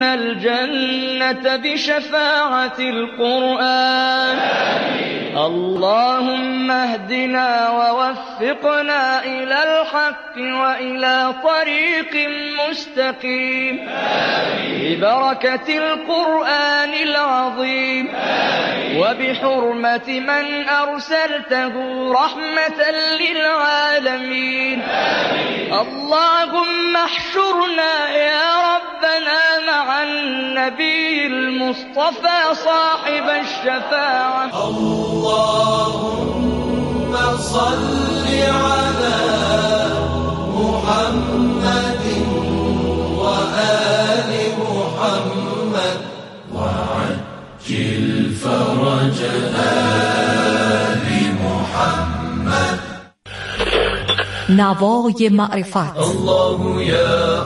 الجنة بشفاعة القرآن. اللهم اهدنا ووفقنا إلى الحق وإلى طريق مستقيم ببركة القرآن العظيم وبحرمة من أرسلته رحمة للعالمين. اللهم احشرنا يا ربنا مع النبي المصطفى صاحب الشفاعة. اللهم صل على محمد وآل محمد وعجل فرج آل محمد. نوای معرفت. الله یا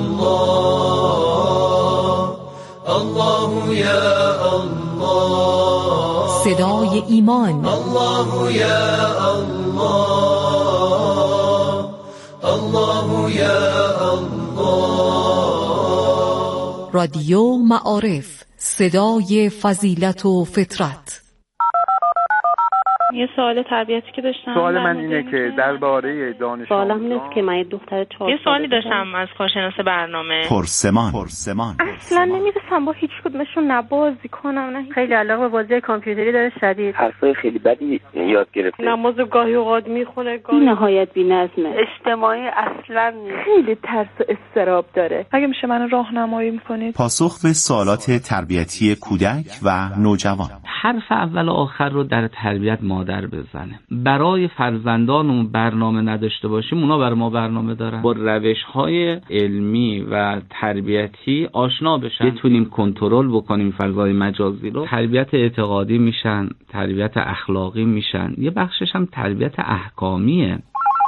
الله، الله یا الله، صدای ایمان. الله یا الله، الله یا الله. رادیو معارف، صدای فضیلت و فطرت. یه سوال تربیتی که داشتم. سوال من اینه که درباره دانش سوالم اینه که من یه دختر 4 یه سوالی داشتم از کارشناس برنامه. پرسمان اصلا نمیرسم با هیچ کدومشون نه بازی کنم نه خیلی علاقه به بازی کامپیوتری داره شدید. حرفای خیلی بدی یاد گرفته. نماز گاهی اوقات میخونه گاهی نهایت بی‌نظمه. اجتماعی اصلا نیست. خیلی ترس و اضطراب داره. اگه میشه منو راهنمایی میکنید؟ پاسخ به سوالات تربیتی کودک و نوجوان. حرف اول و آخر رو در تربیت مادر بزنه. برای فرزندانمون برنامه نداشته باشیم، اونا برای ما برنامه دارن. با روش‌های علمی و تربیتی آشنا بشن، بتونیم کنترل بکنیم فضای مجازی رو. تربیت اعتقادی میشن، تربیت اخلاقی میشن، یه بخشش هم تربیت احکامیه.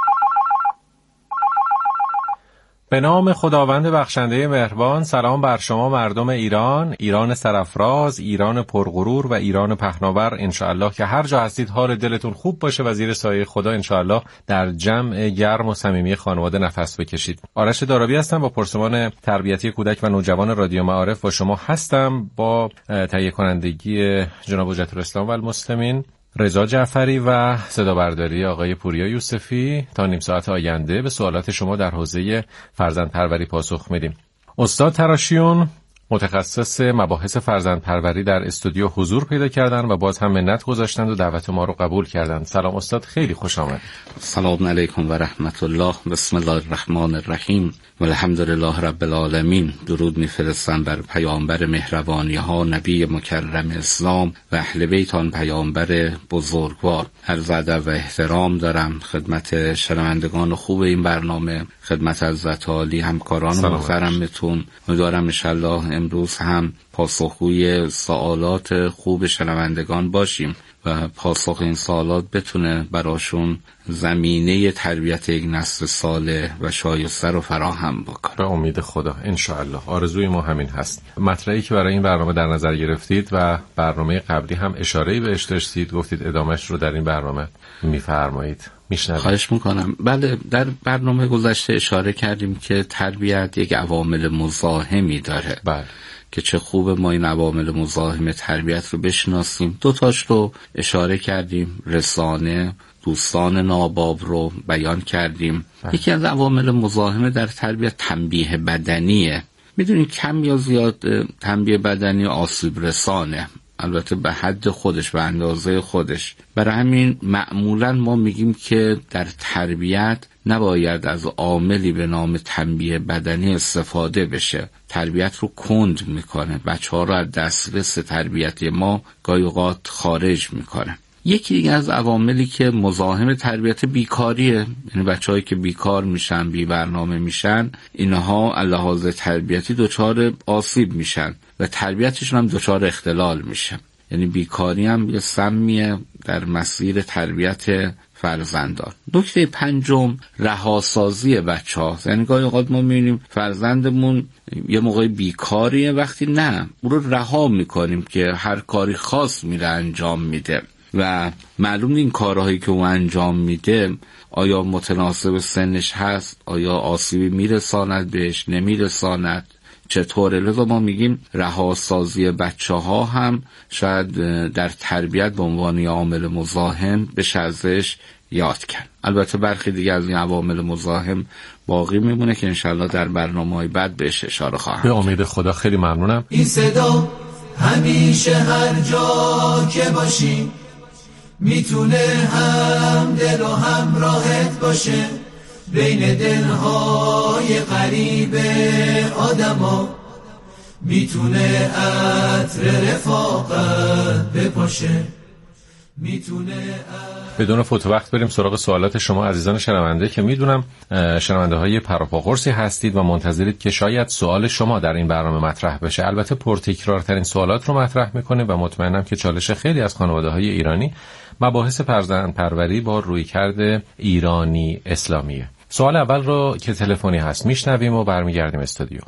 به نام خداوند بخشنده مهربان. سلام بر شما مردم ایران، ایران سرافراز، ایران پرغرور و ایران پهناور. انشاءالله که هر جا هستید حال دلتون خوب باشه و زیر سایه خدا انشاءالله در جمع گرم و صمیمی خانواده نفس بکشید. آرش دارابی هستم با پرسمان تربیتی کودک و نوجوان رادیو معارف با شما هستم، با تهیه کنندگی جناب حجت الاسلام و المسلمین رضا جعفری و صدا برداری آقای پوریا یوسفی. تا نیم ساعت آینده به سوالات شما در حوزه فرزندپروری پاسخ میدیم. استاد تراشیون متخصص مباحث فرزندپروری در استودیو حضور پیدا کردن و باز هم منت گذاشتند و دعوت ما رو قبول کردند. سلام استاد، خیلی خوش آمد. سلام علیکم و رحمت الله. بسم الله الرحمن الرحیم و الحمدلله رب العالمین. درود میفرستم بر پیامبر مهربانی ها، نبی مکرم اسلام و اهل بیت آن پیامبر بزرگوار. عرض ادب و احترام دارم خدمت شنوندگان خوب این برنامه، خدمت حضرت عالی، همکاران محترمتون. امیدوارم انشالله امروز هم پاسخگوی سوالات خوب شنوندگان باشیم و پاسخ این سوالات بتونه براشون زمینه تربیت یک نسل صالح و شایسته رو فراهم بکنه. به امید خدا انشاءالله. آرزوی ما همین هست. مطلبی که برای این برنامه در نظر گرفتید و برنامه قبلی هم اشاره‌ای بهش داشتید، گفتید ادامهش رو در این برنامه میفرمایید. میشنوید. خواهش میکنم. بله، در برنامه گذشته اشاره کردیم که تربیت یک عوامل مزاحمی داره. بله. که چه خوب ما این عوامل مزاحم تربیت رو بشناسیم. دوتاش رو اشاره کردیم، رسانه، دوستان ناباب رو بیان کردیم. یکی از عوامل مزاحم در تربیت تنبیه بدنیه. میدونید کم یا زیاد تنبیه بدنی آسیب رسانه، البته به حد خودش، به اندازه خودش. برای همین معمولا ما میگیم که در تربیت نباید از عاملی به نام تنبیه بدنی استفاده بشه. تربیت رو کند میکنه، بچه‌ها رو از دسترس تربیتی ما گاهی اوقات خارج میکنه. یکی دیگه از عواملی که مزاحم تربیت بیکاریه، یعنی بچه‌هایی که بیکار میشن، بی برنامه میشن، اینها لحاظ تربیتی دچار آسیب میشن و تربیتشون هم دچار اختلال میشه. یعنی بیکاری هم یه سمیه در مسیر تربیت فرزندان. نکته پنجم رهاسازی بچه‌ها. یعنی گاهی اوقات ما می‌بینیم فرزندمون یه موقعی بیکاریه، وقتی نه او رو رها می‌کنیم که هر کاری خاص میره انجام میده و معلوم این کارهایی که او انجام میده آیا متناسب سنش هست، آیا آسیبی میرساند بهش، نمیرساند، چطوره. لذا ما میگیم رهاسازی بچه‌ها هم شاید در تربیت به عنوان عامل مزاحم بشه ازش یاد کرد. البته برخی دیگه از این عوامل مزاحم باقی میمونه که انشالله در برنامه‌های بعد بهش اشاره خواهم. به امید خدا. خیلی ممنونم. این صدا همیشه هر جا که باشی میتونه هم دل و هم راحت باشه، بین دلهای غریب آدما میتونه عطر رفاقت بپاشه، میتونه. بدون فوت وقت بریم سراغ سوالات شما عزیزان شنونده که میدونم شنونده های پروپاقرصی هستید و منتظرید که شاید سوال شما در این برنامه مطرح بشه. البته پرتکرارترین سوالات رو مطرح میکنه و مطمئنم که چالش خیلی از خانواده های ایرانی مباحث فرزند پروری با رویکرد ایرانی اسلامیه. سوال اول رو که تلفنی هست میشنویم و برمیگردیم استودیو.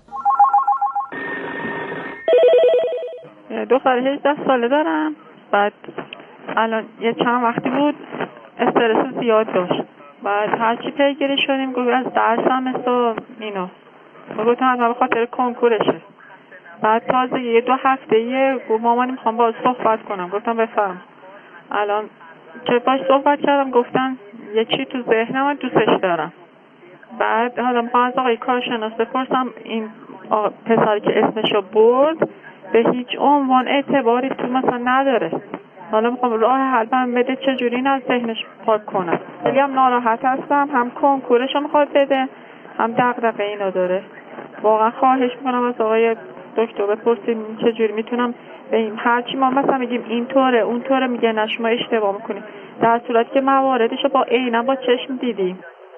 دختر 18 ساله دارم. بعد الان یه چند وقتی بود استرس زیاد داشت. بعد هرچی پیگیری شدیم گفت از درسم اینو گفتم به خاطر کنکورشه. بعد تازه یه 2 هفته گفت مامانی میخوام باهاش صحبت کنم. گفتم بفرم. الان که باهاش صحبت کردم گفتن یه چی تو ذهنم دوستش دارم. بعد حالا میخوام از آقای کارشناس بپرسم این پسری که اسمشو برد به هیچ عنوان اعتباری تو مثلا نداره. حالا میخوام راه حل بهم بده چجوری این از ذهنش پاک کنم. خیلی هم ناراحت هستم، هم کنکورشو میخواد بده هم دغدغه اینو داره. واقعا خواهش میکنم از آقای دکتر بپرسیم چجوری میتونم به این هرچی ما مثلا میگیم اینطوره اونطوره میگه نه شما اشتباه میکنید، در صورتی که مواردشو با عینا با چشم دیدیم.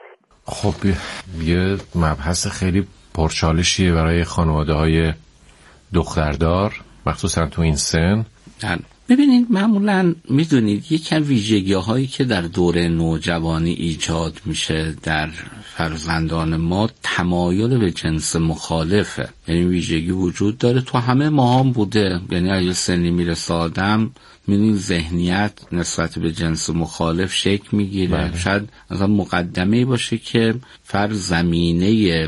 خب یه مبحث خیلی پرچالشیه برای خانواده‌های دختردار مخصوصا تو این سن. ببینید معمولا میدونید یکی از ویژگی‌هایی که در دوره نوجوانی ایجاد میشه در فرزندان ما تمایل به جنس مخالفه. یعنی ویژگی وجود داره، تو همه ما هم بوده. یعنی اگه سنی میرسه آدم می‌بینید ذهنیت نسبت به جنس مخالف شکل میگیره. شاید مثلا مقدمه‌ای باشه که فرض زمینه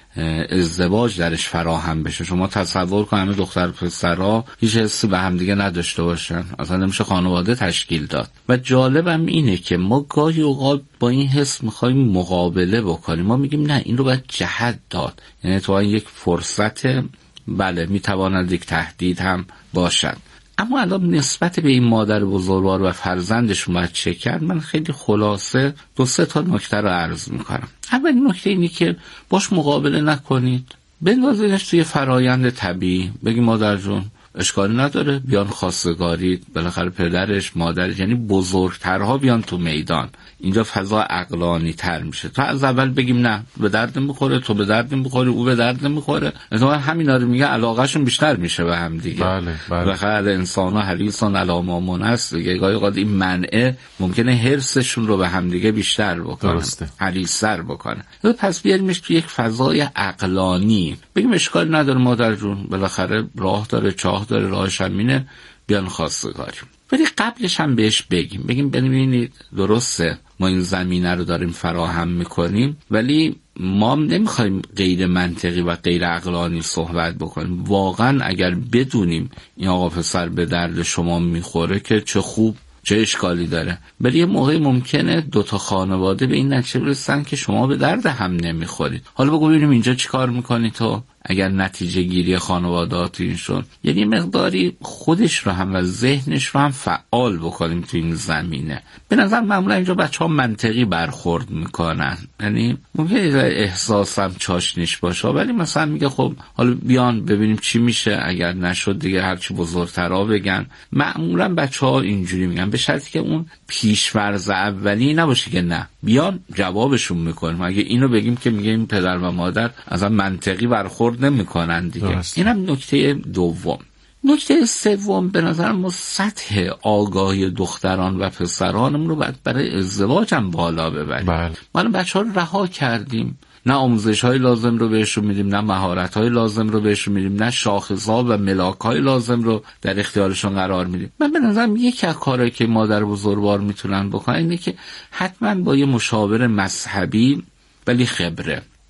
ازدواج درش فراهم بشه. شما تصور کنید همه دختر پسرها هیچ حسی به هم دیگه نداشته باشن، اصلا نمیشه خانواده تشکیل داد. و جالبم اینه که ما گاهی اوقات با این حس میخوایم مقابله بکنیم. ما میگیم نه این رو باید جهت داد، یعنی تو یک فرصت، بله میتواند یک تهدید هم باشد. اما الان نسبت به این مادر بزرگوار و فرزندشون باید چه کرد؟ من خیلی خلاصه 2-3 تا نکته رو عرض میکنم. اولین نکته اینه که باش مقابله نکنید، بندازینش توی فرایند طبیعی. بگی مادر جون اشکالی نداره بیان خواستگاری، بالاخره پدرش مادرش یعنی بزرگترها بیان تو میدان، اینجا فضا عقلانی تر میشه. تا از اول بگیم نه به درد میخوره، تو به درد میخوره، او به درد میخوره، مثلا همینا رو میگه علاقهشون بیشتر میشه به هم دیگه. بله. بالاخره انسان‌ها حریصن علی ما منست دیگه. گاهی اوقات این منعه ممکنه حرصشون رو به هم دیگه بیشتر بکنه، حریص‌تر بکنه. پس بیاریمش تو یک فضای عقلانی، بگیم اشکالی نداره مادر جون، بالاخره راه داره، چاه داره، راهش همینه، بیان خواستگاری. ولی قبلش هم بهش بگیم ببینید درسته ما این زمینه رو داریم فراهم میکنیم، ولی ما نمیخوایم غیر منطقی و غیر عقلانی صحبت بکنیم. واقعا اگر بدونیم این آقا پسر به درد شما میخوره که چه خوب، چه اشکالی داره. ولی یه موقع ممکنه 2 تا خانواده به این نتیجه برسن که شما به درد هم نمیخورید. حالا بگو ببینیم اینجا چی کار میکنی تو؟ اگر نتیجه گیری خانواده‌ات این شد، یعنی مقداری خودش رو هم و ذهنش رو هم فعال بکنیم تو این زمینه. به نظر معمولا اینجا بچه‌ها منطقی برخورد میکنن، یعنی ممکنه احساسم چاشنیش باشه، ولی مثلا میگه خب حالا بیان ببینیم چی میشه، اگر نشد دیگه هرچی بزرگترها بگن. معمولا بچه‌ها اینجوری میگن، به شرطی که اون پیش‌فرض اولی نباشه که نه بیان جوابشون میکنیم. اگه اینو بگیم که میگه این پدر و مادر اصلا منطقی برخورد نمیکنن دیگه. اینم نکته دوم. نکته سوم، به نظر ما سطح آگاهی دختران و پسرانمون رو باید برای ازدواج هم بالا ببریم. ما بچه‌ها رو رها کردیم، نه آموزش‌های لازم رو بهشون میدیم، نه مهارت‌های لازم رو بهشون میدیم، نه شاخص‌ها و ملاک‌های لازم رو در اختیارشون قرار میدیم. من به نظرم یکی از کارهایی که مادر بزرگوار میتونن بکنن اینه که حتما با یه مشاور مذهبی ولی خبره،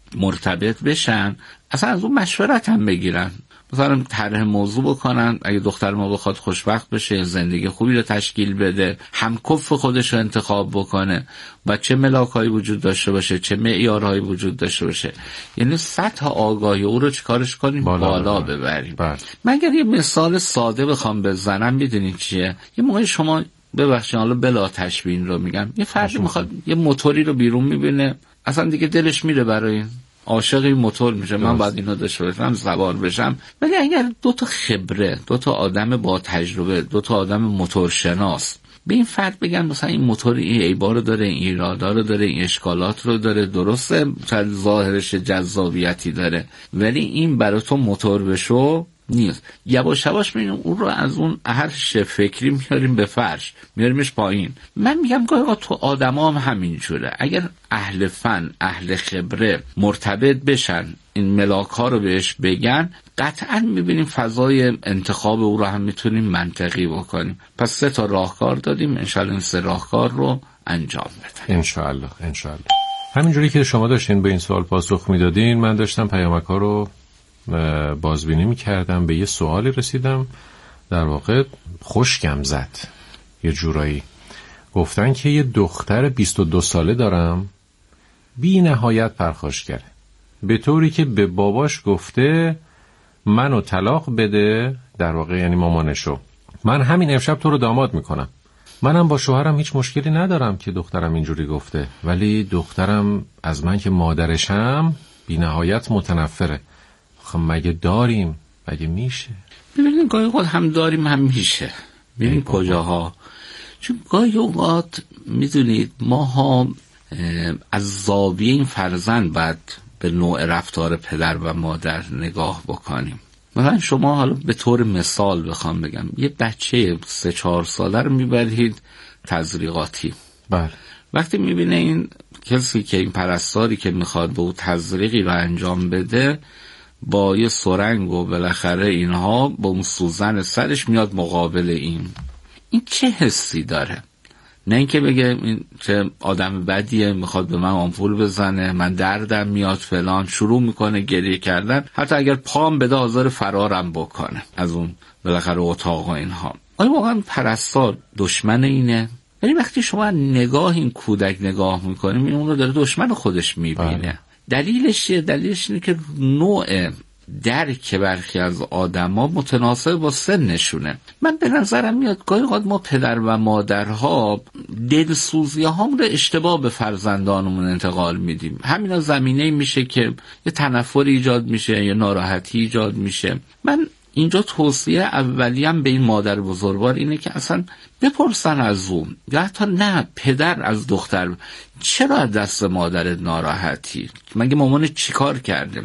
مرتبط بشن اصلا از اون مشورت هم بگیرن، مثلا طرح موضوع بکنن اگه دختر ما بخواد خوشبخت بشه، زندگی خوبی رو تشکیل بده، همکف خودش رو انتخاب بکنه و چه ملاکایی وجود داشته باشه، چه معیارهایی وجود داشته باشه، یعنی سطح آگاهی او رو چیکارش کنیم بالا ببریم. من اگر یه مثال ساده بخوام بزنم میدونید چیه؟ یه موقع شما ببخشید حالا بلا تشبیه رو میگم، یه فردی میخواد یه موتوری رو بیرون میبینه، اصلا دیگه دلش میره برای این، عاشق این موتور میشه، من باید اینو داشته باشم، سوار بشم. ولی اگر دو تا خبره، دو تا آدم با تجربه، دو تا آدم موتورشناس به این فرد بگن مثلا این موتور این عیبا رو داره، این ایرادا رو داره، این اشکالات رو داره، درسته شاید ظاهرش جذابیتی داره ولی این برای تو موتور بشو نیست، یواش یواش میبینیم اون رو از اون عرش فکری میاریم به فرش، میاریمش پایین. من میگم گاهی تو آدما هم همین جوره، اگر اهل فن، اهل خبره مرتبط بشن، این ملاک ها رو بهش بگن، قطعا میبینیم فضای انتخاب او رو هم میتونیم منطقی بکنیم. پس 3 تا راهکار دادیم، انشالله این 3 راهکار رو انجام بدیم. انشالله. همینجوری که شما داشتین به این سوال پاسخ میدادین، من داشتم پیامک ها رو بازبینی میکردم، به یه سوالی رسیدم در واقع خشکم زد. یه جورایی گفتن که یه دختر 22 ساله دارم، بی نهایت پرخاشگره، به طوری که به باباش گفته منو طلاق بده، در واقع یعنی مامانشو، من همین امشب تو رو داماد میکنم. منم با شوهرم هیچ مشکلی ندارم که دخترم اینجوری گفته، ولی دخترم از من که مادرشم بی نهایت متنفره. خب مگه داریم؟ مگه میشه؟ ببینید گاهی اوقات هم داریم هم میشه. ببینید کجاها، چون گاهی اوقات میدونید ماها از زاویه این فرزند باید به نوع رفتار پدر و مادر نگاه بکنیم. مثلا شما حالا به طور مثال بخوام بگم، یه بچه 3-4 ساله رو میبرید تزریقاتی. بله. وقتی میبینه این کسی که این پرستاری که میخواد به او تزریقی رو انجام بده با یه سرنگ و بالاخره اینها با اون سوزن سرش میاد مقابل این چه حسی داره؟ نه اینکه بگه این چه آدم بدیه میخواد به من آمپول بزنه، من دردم میاد فلان، شروع میکنه گریه کردن، حتی اگر پام بده حاضر فرارم بکنه از اون بالاخره اتاق و اینها. آیا واقعا پرستار دشمن اینه؟ ولی وقتی شما نگاه این کودک نگاه میکنیم، اون رو داره دشمن خودش میبینه. دلیلش چیه؟ دلیلش اینه که نوع درک برخی از آدما متناسب با سنشونه. من به نظرم میاد گاهی اوقات ما پدر و مادرها دلسوزی هامون رو اشتباه به فرزندانمون انتقال میدیم. همینا زمینه میشه که یه تنفر ایجاد میشه، یه ناراحتی ایجاد میشه. من اینجا توصیه اولیم به این مادر بزرگوار اینه که اصلا بپرسن از اون، یا حتی نه پدر از دختر، چرا از دست مادرت ناراحتی؟ مگه مامان چیکار کرده؟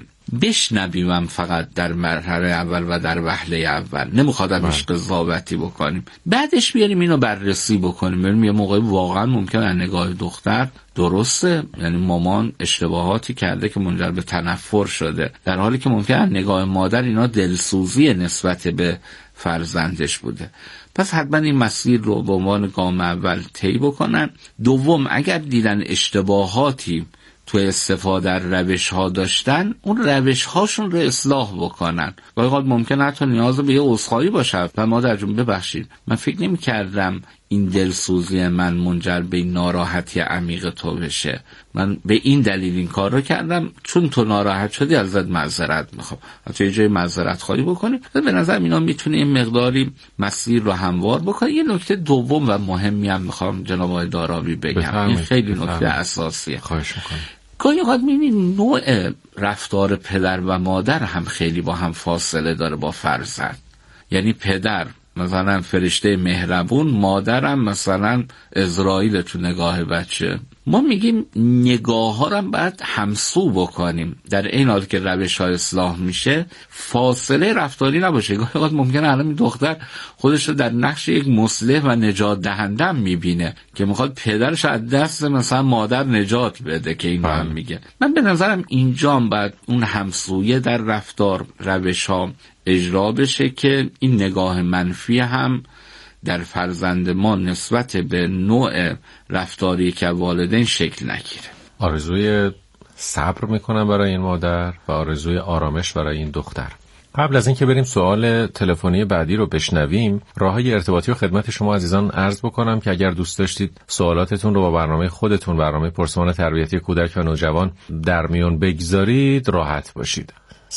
بشنویم فقط در مرحله اول و در وهله اول، نمیخوادم هیچ قضاوتی بکنیم، بعدش بیاریم اینو بررسی بکنیم، ببینیم یه موقع واقعا ممکنه از نگاه دختر درسته، یعنی مامان اشتباهاتی کرده که منجر به تنفر شده، در حالی که ممکنه از نگاه مادر اینا دلسوزی نسبت به فرزندش بوده. پس حتما این مسیر رو به عنوان گام اول طی بکنن. دوم، اگر دیدن اشتباهاتی توی استفاده روش ها داشتن، اون روش هاشون رو اصلاح بکنن. گاهی اوقات ممکنه حتی نیاز به یه عذرخواهی باشه و مادر جون ببخشید، من فکر نمی کردم این دلسوزی من منجر به این ناراحتی عمیق تو بشه، من به این دلیل این کار رو کردم، چون تو ناراحت شدی ازت معذرت میخوام. حتی یه جای معذرت خواهی بکنیم. به نظر اینا میتونه این مقداری مسیر رو هموار بکنه. یه نکته دوم و مهمی هم میخوام جناب آقای دارابی بگم، این خیلی نکته اساسیه. خواهش میکنم. گاهی اوقات می‌بینید نوع رفتار پدر و مادر هم خیلی با هم فاصله داره با فرزند. یعنی پدر مثلا فرشته مهربون، مادرم مثلا عزرائیل تو نگاه بچه. ما میگیم نگاه ها رو باید همسو بکنیم، در این حال که روش ها اصلاح میشه فاصله رفتاری نباشه. گاهی اوقات ممکنه الان این دختر خودش رو در نقش یک مصلح و نجات دهنده میبینه که میخواد پدرش از دست مثلا مادر نجات بده که این هم میگه. من به نظرم اینجا هم باید اون همسویه در رفتار روش ها اجرا بشه که این نگاه منفی هم در فرزند ما نسبت به نوع رفتاری که والدین شکل نگیره. آرزوی صبر میکنم برای این مادر و آرزوی آرامش برای این دختر. قبل از اینکه بریم سوال تلفنی بعدی رو بشنویم، راههای ارتباطی و خدمت شما عزیزان عرض بکنم که اگر دوست داشتید سوالاتتون رو با برنامه خودتون، برنامه پرسمان تربیتی کودک و نوجوان در میون بگذارید، راحت باشید.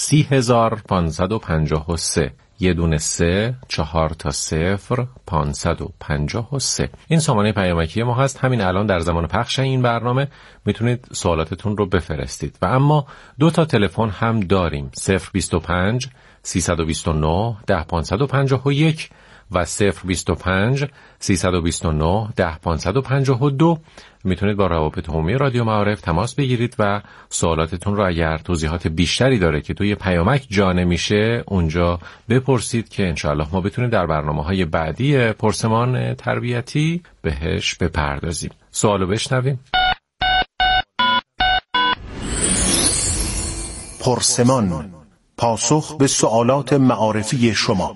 30553 یه دونه 3 4 تا 0 553 این سامانه پیامکی ما هست. همین الان در زمان پخش این برنامه میتونید سوالاتتون رو بفرستید. و اما 2 تا تلفن هم داریم، 025 329 10551 و 025 329 10552. میتونید با روابط عمومی رادیو معارف تماس بگیرید و سوالاتتون رو اگر توضیحات بیشتری داره که توی پیامک جا نمیشه اونجا بپرسید که انشاءالله ما بتونیم در برنامه‌های بعدی پرسمان تربیتی بهش بپردازیم. سوالو بشنویم. پرسمان، پاسخ به سوالات معارفی شما.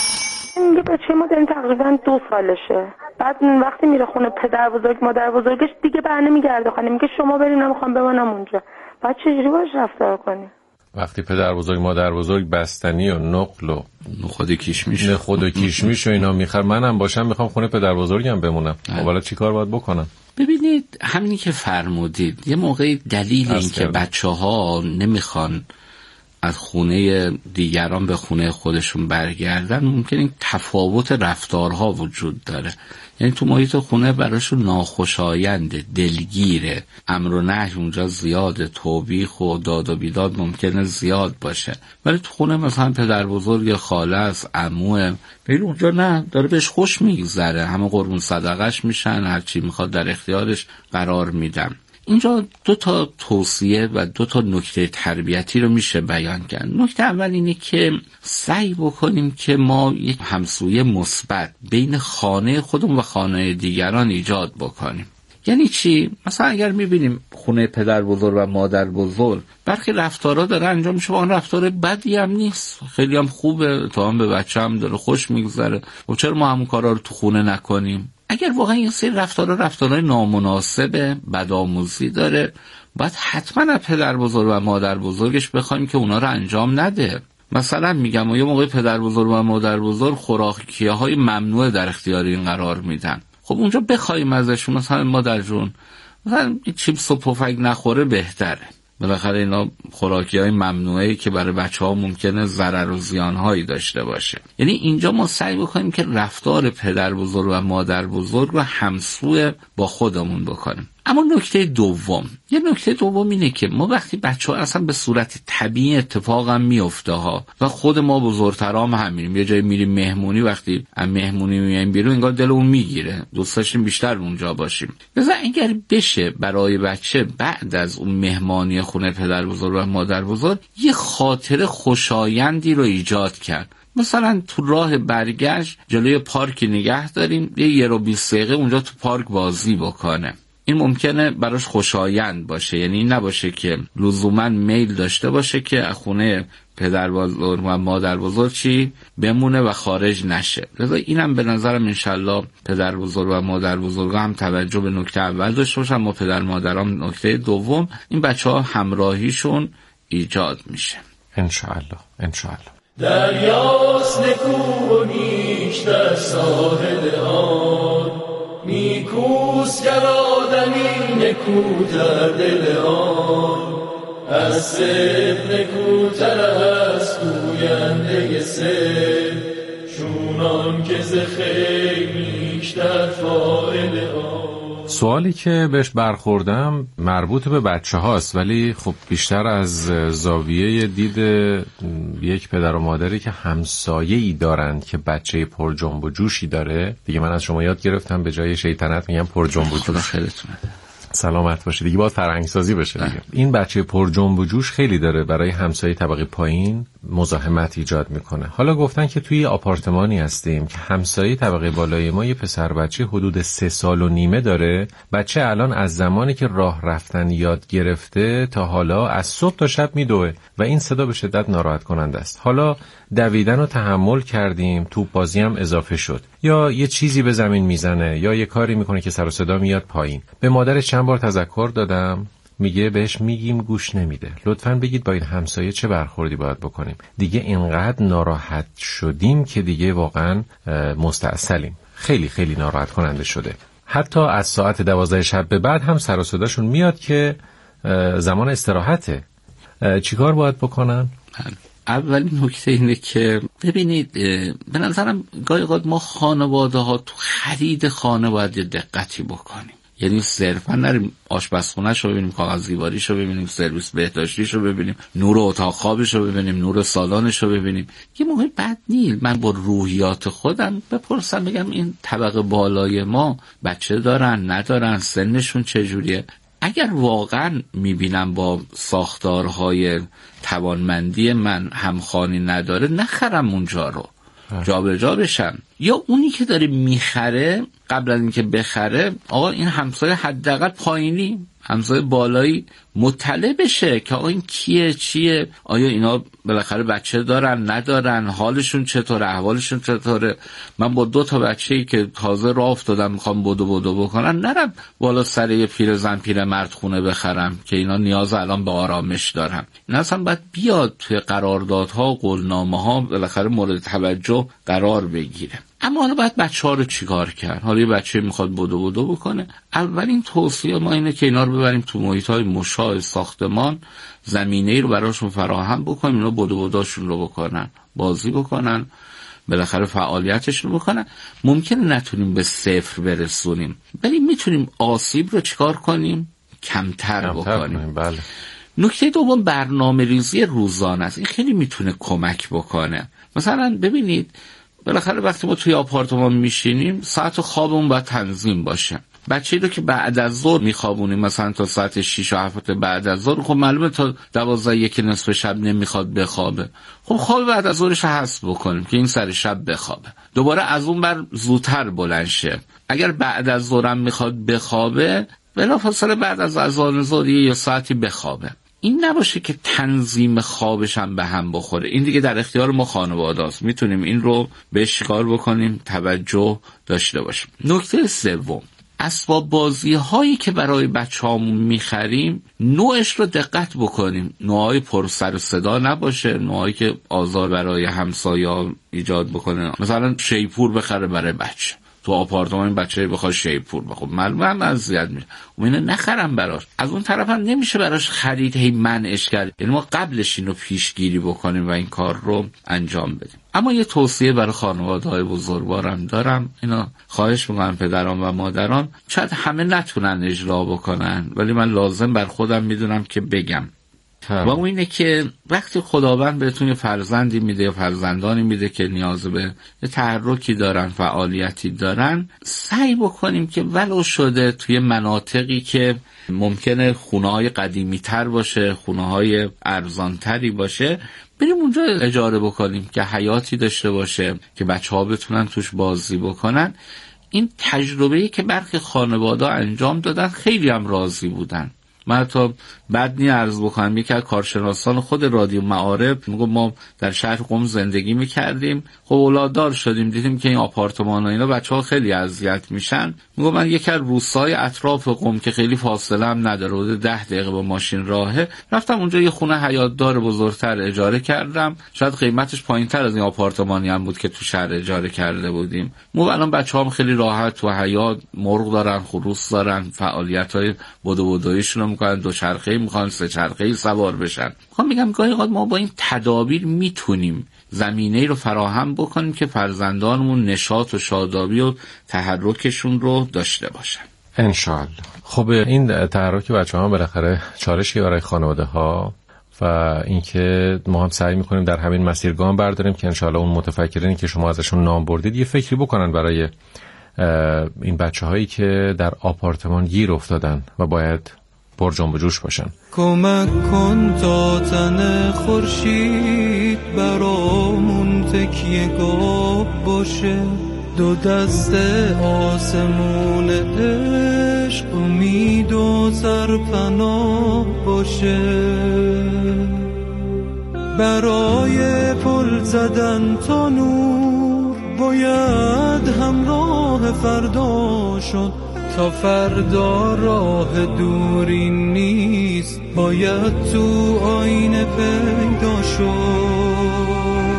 این بچه ما داریم تقریبا 2 سالشه. بعد وقتی میره خونه پدر بزرگ مادر بزرگش دیگه برنمیگرده خانه، میگه شما برین، نمیخوام بمونم اونجا. بعد چجوری باش رفتار کنیم؟ وقتی پدر بزرگ مادر بزرگ بستنی و نقل و خود کیشمیش و اینا میخوام منم باشم، میخوام خونه پدر بزرگم بمونم، حالا چیکار باید بکنم؟ ببینید همینی که فرمودید، یه موقعی دلیل این که بچه‌ها نمیخوان از خونه دیگران به خونه خودشون برگردن ممکنه این تفاوت رفتارها وجود داره. یعنی تو محیط خونه براشون ناخوشاینده، دلگیره، امر و نهی اونجا زیاده، توبیخ و داد و بیداد ممکنه زیاد باشه. ولی تو خونه مثلا پدر بزرگ، خاله است، عموه، ببین اونجا نه، داره بهش خوش میگذره، همه قربون صدقش میشن، هرچی میخواد در اختیارش قرار میدن. اینجا 2 تا توصیه و 2 تا نکته تربیتی رو میشه بیان کرد. نکته اول اینه که سعی بکنیم که ما یک همسویه مثبت بین خانه خودمون و خانه دیگران ایجاد بکنیم. یعنی چی؟ مثلا اگر میبینیم خونه پدر بزرگ و مادر بزرگ برخی رفتارها داره انجام میشه، اون رفتار بدی هم نیست، خیلی هم خوبه، تا هم به بچه هم داره خوش میگذره، و چرا ما همون کارا رو تو خونه نکنیم؟ اگر واقعا این سری رفتارهای نامناسب، بدآموزی داره، باید حتما از پدر بزرگ و مادر بزرگش بخوایم که اونا رو انجام نده. مثلا میگم یه موقع پدر بزرگ و مادر بزرگ خوراکی‌های ممنوع در اختیار این قرار میدن، خب اونجا بخوایم ازشون مثلا مادر جون مثلا چیپس و پفک نخوره بهتره. بالاخره اینا خوراکی‌های ممنوعه که برای بچه‌ها ممکنه ضرر و زیان‌هایی داشته باشه. یعنی اینجا ما سعی بکنیم که رفتار پدر بزرگ و مادر بزرگ رو همسو با خودمون بکنیم. اما نکته دوم اینه که ما وقتی بچه‌ها اصلا به صورت طبیعی اتفاق هم میفته ها و خود ما بزرگترا هم همینیم، یه جایی میریم مهمونی، وقتی از مهمونی میایم بیرون انگار دلمون میگیره، دوست داشتیم بیشتر اونجا باشیم. مثلا اگر بشه برای بچه بعد از اون مهمانی خونه پدر بزرگ و مادر بزرگ یه خاطره خوشایندی رو ایجاد کرد، مثلا تو راه برگشت جلوی پارک نگه داریم، یه رو 20 دقیقه اونجا تو پارک بازی بکنه. این ممکنه براش خوشایند باشه، یعنی این نباشه که لزوما میل داشته باشه که از خونه پدر بزرگ و مادر بزرگ چی بمونه و خارج نشه. لذا اینم به نظرم انشالله پدر بزرگ و مادر بزرگ هم توجه به نکته اول داشته باشن، ما پدر مادرام نکته دوم، این بچه‌ها همراهیشون ایجاد میشه انشالله. دریاست نکو و نیش در ساحل آن، نیکوست گر آدمی نکوتر دل آن، از سب نکوتر از گوینده سب، چونان که ز خیر بیشتر فاعل آن. سوالی که بهش برخوردم مربوط به بچه هاست، ولی خب بیشتر از زاویه دید یک پدر و مادری که همسایه‌ای دارند که بچه پر جنب و جوشی داره. دیگه من از شما یاد گرفتم به جای شیطنت میگم پر جنب و جوش. سلامت باشه دیگه، باید فرهنگ سازی بشه دیگه. این بچه پر جنب و جوش خیلی داره برای همسایه طبقه پایین مزاحمت ایجاد میکنه. حالا گفتن که توی آپارتمانی هستیم که همسایه طبقه بالای ما یه پسر بچه حدود 3 سال و نیمه داره. بچه الان از زمانی که راه رفتن یاد گرفته تا حالا از صبح تا شب میدوه و این صدا به شدت ناراحت کننده است. حالا دویدن رو تحمل کردیم، توپ بازی هم اضافه شد، یا یه چیزی به زمین میزنه یا یه کاری میکنه که سر و صدا میاد پایین. به مادرش چند بار تذکر دادم، میگه بهش میگیم گوش نمیده. لطفاً بگید با این همسایه چه برخوردی باید بکنیم. دیگه اینقدر ناراحت شدیم که دیگه واقعاً مستعسلیم. خیلی خیلی ناراحت کننده شده. حتی از ساعت 12 شب به بعد هم سر و صداشون میاد که زمان استراحته. چیکار باید بکنن؟ اولین نکته اینه که ببینید به نظرم گاهی اوقات ما خانواده ها تو خرید خانه باید یه دقتی بکنیم. یعنی صرفا نریم آشپزخونه‌ش رو ببینیم، کاغذ دیواریش رو ببینیم، سرویس بهداشتیش رو ببینیم، نور اتاق خوابش رو ببینیم، نور سالنش رو ببینیم. یه موقع بد نیست من با روحیات خودم بپرسم، بگم این طبقه بالای ما بچه دارن ندارن، سنشون چجوریه. اگر واقعا میبینم با ساختارهای توانمندی من همخوانی نداره، نخرم اونجا رو، جابجا بشن. یا اونی که داره میخره قبل از اینکه بخره، آقا این همسایه حداقل پایینی، همسایه بالایی مطلع بشه که آقا این کیه چیه، آیا اینا بالاخره بچه دارن ندارن، حالشون چطوره، احوالشون چطوره. من با 2 تا بچه‌ای که تازه راه افتادن میخوام بدو بکنن، نرم بالا سر یه پیرزن پیرمرد خونه بخرم که اینا نیاز الان به آرامش دارن. این اصلا باید بیاد توی قراردادها و قولنامه‌ها بالاخره مورد توجه قرار بگیره. اما حالا باید بچه‌ها رو چیکار کرد؟ حالا یه بچه میخواد بدو بکنه، اولین توصیه ما اینه که اینا رو ببریم تو محیط‌های مشاع ساختمان، زمینه‌ای رو براشون فراهم بکنیم، اینا بدوشون رو بکنن، بازی بکنن، بالاخره فعالیتشون رو بکنن. ممکنه نتونیم به 0 برسونیم، ولی میتونیم آسیب رو چیکار کنیم؟ کمتر بکنیم. بله. نکته دوم برنامه‌ریزی روزانه است. این خیلی میتونه کمک بکنه. مثلا ببینید بالاخره وقتی ما توی آپارتمان میشینیم، ساعت خوابمون باید تنظیم باشه. بچه‌ای رو که بعد از ظهر میخوابونیم مثلا تا ساعت 6 و 7 بعد از ظهر، خب معلومه تا 12 1 نصف شب نمیخواد بخوابه. خب خواب بعد از ظهرش حذف بکنیم که این سر شب بخوابه، دوباره از اون بر زودتر بلند شه. اگر بعد از ظهرم میخواد بخوابه، بلافاصله بعد از اذان ظهر یه ساعتی بخوابه. این نباشه که تنظیم خوابش هم به هم بخوره. این دیگه در اختیار ما خانواده است، میتونیم این رو بهش کار بکنیم، توجه داشته باشیم. نکته سوم، اسباب بازی هایی که برای بچه‌هامون میخریم، نوعش رو دقت بکنیم. نوعای پر سر و صدا نباشه، نوعایی که آزار برای همسایه‌ها ایجاد بکنه. مثلا شیپور بخره برای بچه، تو آپارتمان بچه بخواد شیپور بخواد، معلومه هم اذیت میشه، اینو نخرم براش. از اون طرف هم نمیشه براش خرید هی منعش کرد. یعنی ما قبلش اینو پیشگیری بکنیم و این کار رو انجام بدیم. اما یه توصیه برای خانواده‌های بزرگوارم دارم، اینا خواهش می‌کنم پدران و مادران، شاید همه نتونن اجرا بکنن ولی من لازم بر خودم میدونم که بگم. و اون اینه که وقتی خداوند بهتون یه فرزندی میده یا فرزندانی میده که نیاز به یه تحرکی دارن، فعالیتی دارن، سعی بکنیم که ولو شده توی مناطقی که ممکنه خونه‌های قدیمی تر باشه، خونه‌های ارزانتری باشه، بریم اونجا اجاره بکنیم که حیاتی داشته باشه که بچه‌ها بتونن توش بازی بکنن. این تجربه‌ای که برخی خانواده‌ها انجام دادن خیلی هم راضی بودن. من تا بعد عرض بکنم، یکی از کارشناسان خود رادیو معارف میگه ما در شهر قم زندگی میکردیم، خب اولاددار شدیم، دیدیم که این آپارتمان ها اینا بچه‌ها خیلی اذیت میشن. میگه من یکی از روستای اطراف قم که خیلی فاصله هم نداره، حدود 10 دقیقه با ماشین راهه، رفتم اونجا یه خونه حیاتدار بزرگتر اجاره کردم. شاید قیمتش پایینتر از این آپارتمانی هم بود که تو شهر اجاره کرده بودیم. الان بچه‌ها خیلی راحت تو حیات مرغ دارن، خروس دارن، فعالیت‌های بدویشون میکنن، دوچرخه‌ای میخوان، سه چرخه‌ای سوار بشن. میگم گاهی اوقات ما با این تدابیر میتونیم زمینه‌ای رو فراهم بکنیم که فرزندانمون نشاط و شادابی و تحرکشون رو داشته باشن انشالله. خب این تحرک بچه‌ها بالاخره چالشی برای خانواده‌ها و اینکه ما هم سعی میکنیم در همین مسیرگام برداریم که انشالله اون متفکرینی که شما ازشون نام بردید یه فکری بکنن برای این بچه‌هایی که در آپارتمان گیر افتادن و باید پر جنب و جوش باشن. کمک کن تا تن خورشید برامون تکیه گاه باشه، دو دست آسمون عشق امید و سرپناه باشه. برای پل زدن تا نور باید همراه فردا شد، تا فردا راه دوری نیست، باید تو آینه پیدا شد.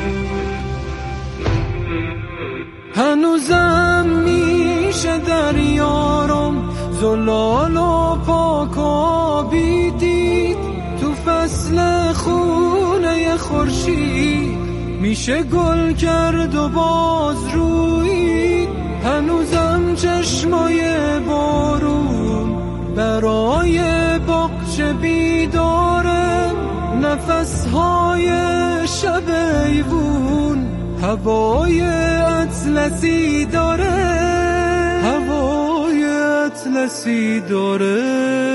هنوزم میشه در یارم زلال و پاک آبی دید، تو فصل خونه خورشید میشه گل کرد و باز رویید. هنوزم چشمای بارون برای باغچه بیداره، نفسهای شب ایوون هوای اطلسی داره، هوای اطلسی داره.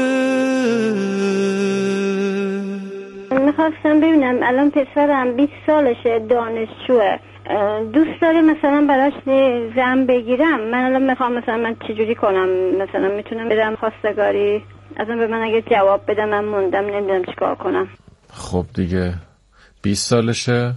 میخواستم ببینم الان پسرم 20 سالشه، دانشجوه، دوست داره مثلا براش زن بگیرم. من الان میخوام مثلا من چجوری کنم؟ مثلا میتونم بدم خواستگاری؟ اصلا به من اگه جواب بده من موندم نمیدونم چیکار کنم. خب دیگه 20 سالشه،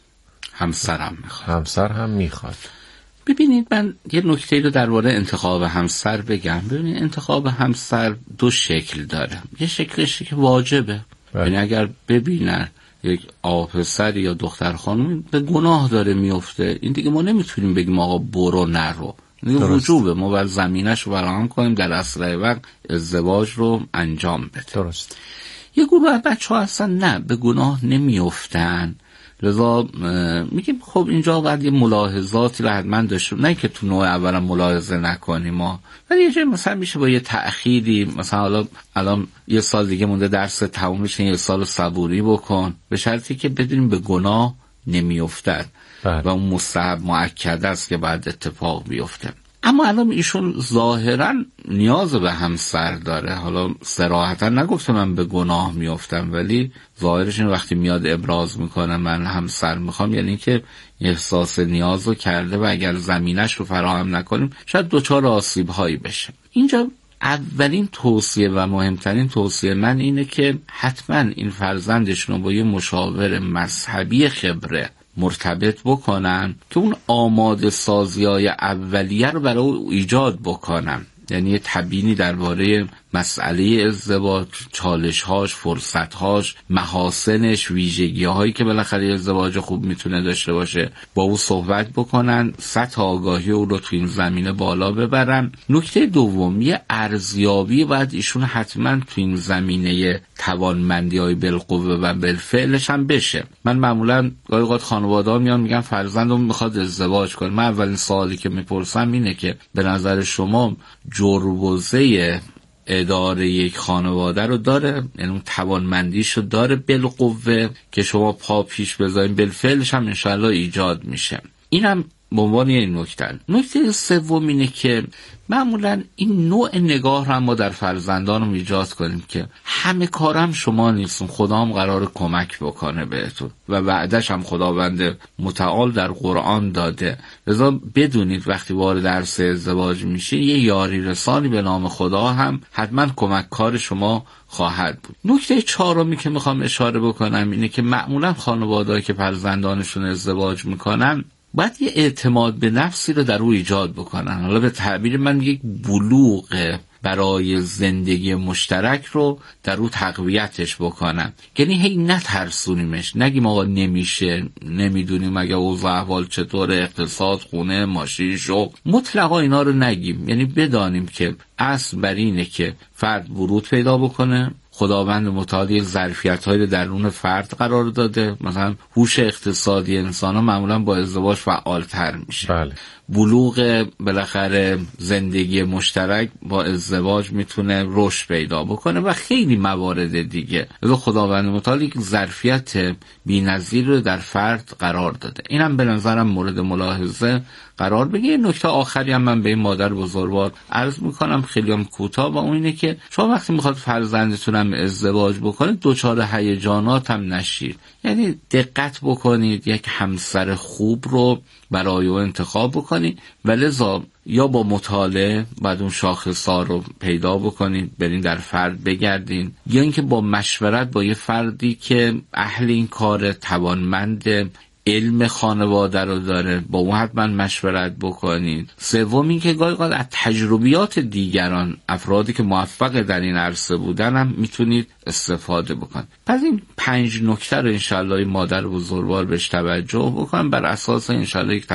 همسرم میخواد. همسر هم میخواد. ببینید من یه نکته رو درباره انتخاب همسر بگم. ببینید انتخاب همسر دو شکل داره. یه شکلش که واجبه، یعنی اگر ببینن یک پسر یا دختر خانم به گناه داره میفته، این دیگه ما نمیتونیم بگیم آقا برو نرو، دیگه وجوبه ما باید زمینش رو فراهم کنیم در اسرع وقت ازدواج رو انجام بده. درست. یه گروه بچه‌ها اصلا نه به گناه نمیافتن، لذا میگیم خب اینجا باید یه ملاحظاتی رو حتما داشته، نه که تو نوع اولم ملاحظه نکنیم ما، ولی یه جایی مثلا میشه با یه تأخیری، مثلا الان یه سال دیگه مونده درس تموم بشه، یه سال صبوری بکن، به شرطی که بدونیم به گناه نمیافتن و اون مستحب مؤکد است که بعد اتفاق بیفته. اما الان ایشون ظاهرا نیاز به همسر داره، حالا صراحتا نگفته من به گناه میافتم، ولی ظاهرش این وقتی میاد ابراز میکنه من همسر میخوام، یعنی که احساس نیاز رو کرده و اگر زمینش رو فراهم نکنیم شاید دچار آسیب هایی بشه. اینجا اولین توصیه و مهمترین توصیه من اینه که حتما این فرزندشون رو با یه مشاور مذهبی خبره مرتبط بکنن که اون آماده سازی‌های اولیه رو برای او ایجاد بکنن، یعنی یه تبیینی درباره مسئله ازدواج، چالش‌هاش، فرصت‌هاش، محاسنش، ویژگی‌هایی که بالاخره ازدواج خوب میتونه داشته باشه با او صحبت بکنن، سطح آگاهی او رو تو این زمینه بالا ببرن. نکته دوم، یه ارزیابی باید ایشون حتما تو این زمینه توانمندی‌های بالقوه و بالفعلش هم بشه. من معمولاً گاهی اوقات خانواده‌ها میان میگن فرزندم میخواد ازدواج کنه، من اولین سوالی که میپرسم اینه که به نظر شما جربوزه اداره یک خانواده رو داره، یعنی اون توانمندیش رو داره بالقوه که شما پا پیش بذارین، بالفعلش هم انشالله ایجاد میشه. اینم به عنوان این نکته. نکته سوم اینه که معمولا این نوع نگاه رو ما در فرزندانم ایجاد کنیم که همه کارم شما نیستون، خدا هم قراره کمک بکنه بهتون و بعدش هم خداوند متعال در قرآن داده. لذا بدونید وقتی وارد عرصه ازدواج میشین یه یاری رسانی به نام خدا هم حتما کمک کار شما خواهد بود. نکته چهارمی که میخوام اشاره بکنم اینه که معمولا خانواده‌ای که فرزندانشون ازدواج میکنن باید یه اعتماد به نفسی رو در او ایجاد بکنن. حالا به تعبیر من یک بلوغ برای زندگی مشترک رو در او تقویتش بکنن، یعنی هی نترسونیمش، نگیم آقا نمیشه، نمیدونیم اگه اوضاع احوال چطوره، اقتصاد، خونه، ماشین، شغل، مطلقا اینا رو نگیم. یعنی بدانیم که اصل بر اینه که فرد ورود پیدا بکنه، خداوند متعال ظرفیت‌های درون فرد قرار داده، مثلا هوش اقتصادی انسان‌ها معمولا با ازدواج فعال‌تر میشه. بله. بلوغ بالاخره زندگی مشترک با ازدواج میتونه رشد پیدا بکنه و خیلی موارد دیگه. از خداوند متعال یک ظرفیت بی‌نظیر رو در فرد قرار داده. اینم به نظرم مورد ملاحظه قرار بگیره. نکته آخری هم من به این مادر بزرگوار عرض میکنم خیلی هم کوتاه، و اون اینه که شما وقتی میخواد فرزندتون هم ازدواج بکنید دچار هیجانات هم نشید، یعنی دقت بکنید یک همسر خوب رو برای او انتخاب بکنید و لذا یا با مطالعه بعد اون شاخص‌ها رو پیدا بکنید برین در فرد بگردین، یا اینکه با مشورت با یه فردی که اهل این کار، توانمند، علم خانواده رو داره، با اون حتما مشورت بکنید. سوم این که گاهی اوقات از تجربیات دیگران، افرادی که موفق در این عرصه بودن هم میتونید استفاده بکنید. پس این 5 نکته رو انشالله مادر بزرگوار بهش توجه بکنن، بر اساس انشالله یک